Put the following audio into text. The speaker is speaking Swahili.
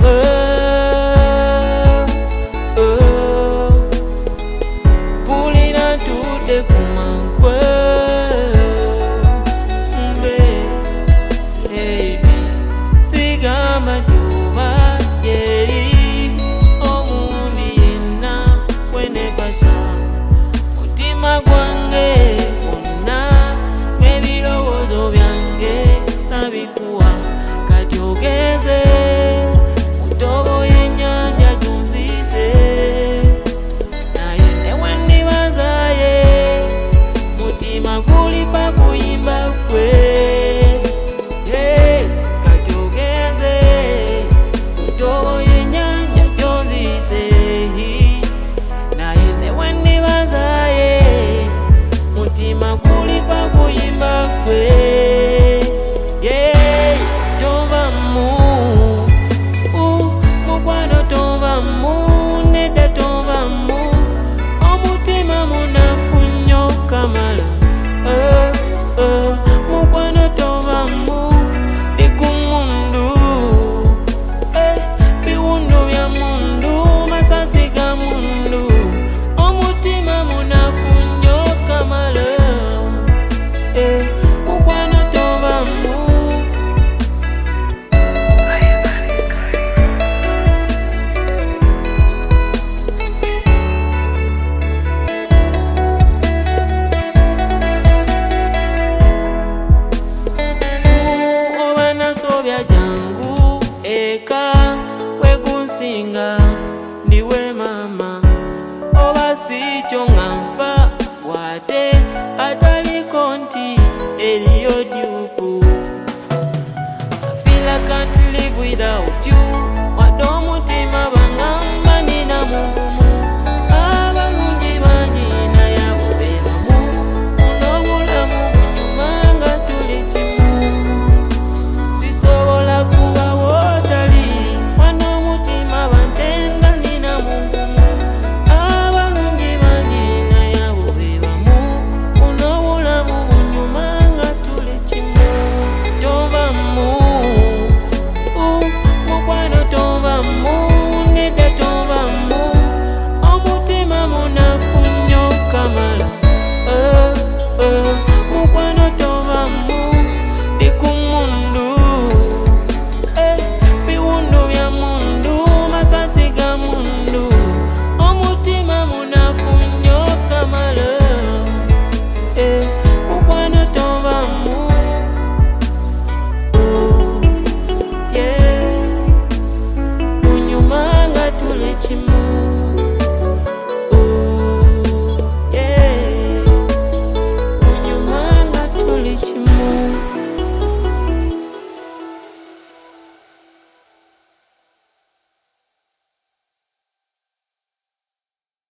Pulina tude kumangwe baby sigama tuba yeri omundi yenna wenefasa mutima gwange gwonna n'ebirowoozo byange nabikuwa kati ogenze mutobo y'ennyanja gyonziise naye ne bwe ndibazaye mutima gulifa kuyimba kwe kati ogenze mutobo y'ennyanja gyonziise naye ne bwe ndibazaye mutima gulifa kuyimba kwe mukwano tobamu nedda tobamu omutima munafu nnyo kamala mukwano tobamu bikumundu biwundu bya mundu masasi ga mundu omutima munafu nnyo kamala mukwano tobamu sobya jangu eka wegunsinga ndiwe mama oba sikyo nga nfa wate ataliko nti eriyo dyuku I feel I can't live without you wadde omutima bangamba nina mugumu abalungi bangi naye abo bebamu n'obulamu bunyuma nga tuli kimu sisobola kuba wotali wadde omutima bantenda nina mugumu abalungi bangi naye abo bebamu n'obulamu bunyuma nga tuli kimu tobamu mukwano tobamu nedda tobamu omutima munafu nnyo kamala mukwano tobamu bikumundu biwundu bya mundu masasi ga mundu omutima munafu nnyo kamala mukwano tobamu kunyuma nga tuli kimu